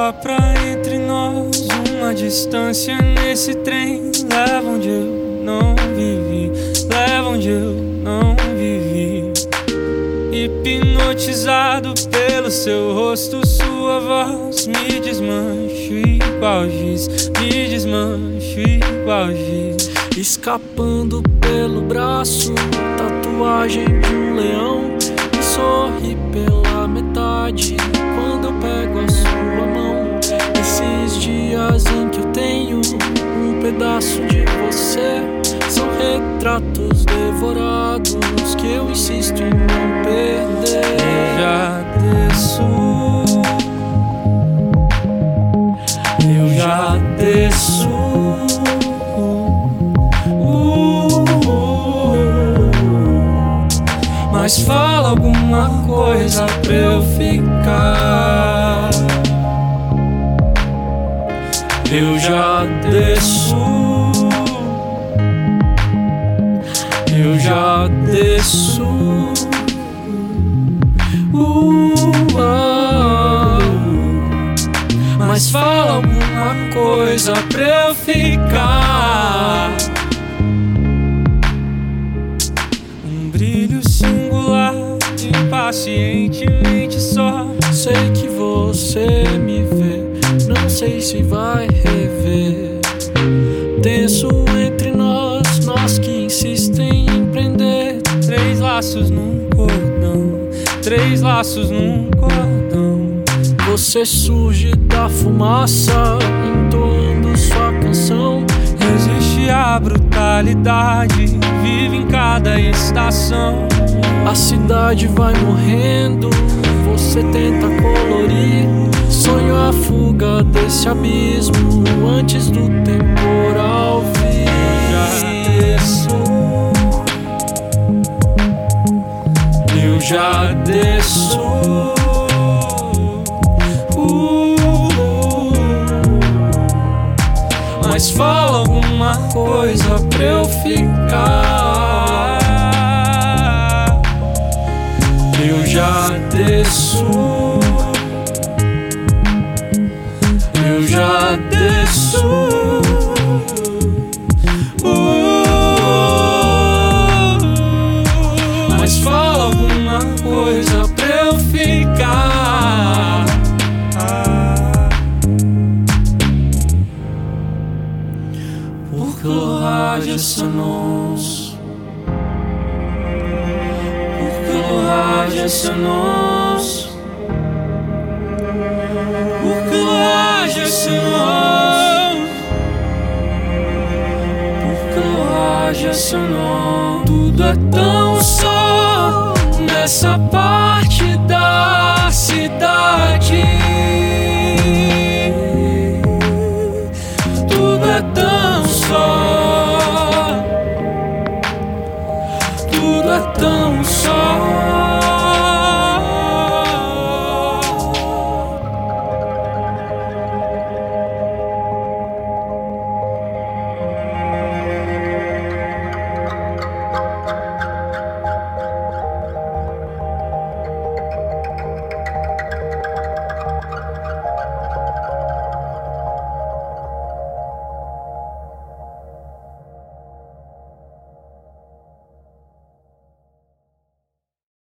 só pra entre nós uma distância nesse trem. Leva onde eu não vivi, leva onde eu não vivi. Hipnotizado pelo seu rosto, sua voz, me desmancho igual giz, me desmancho igual giz. Escapando pelo braço, tatuagem de um leão, me sorri pela metade quando eu pego a sua mão. Esses dias em que eu tenho um pedaço de você são retratos devorados que eu insisto em não perder. Eu já desço. Mas fala alguma coisa pra eu ficar. Eu já desço. Eu já desço. Mas fala alguma coisa pra eu ficar. Um brilho singular, impacientemente só. Sei que você me vê, não sei se vai rever. Tenso entre nós, nós que insistem em prender. Três laços num cordão, três laços num cordão. Você surge da fumaça, entoando sua canção. Resiste à brutalidade, vive em cada estação. A cidade vai morrendo, você tenta colorir. Sonho a fuga desse abismo antes do temporal vir. Eu já desço. Mas fala alguma coisa pra eu ficar. Eu já desço. Eu já desço. Mas fala alguma coisa pra eu ficar. Porque l'orage s'annonce. Porque l'orage s'annonce. Porque l'orage s'annonce. Porque l'orage s'annonce. Tudo é tão só nessa paz.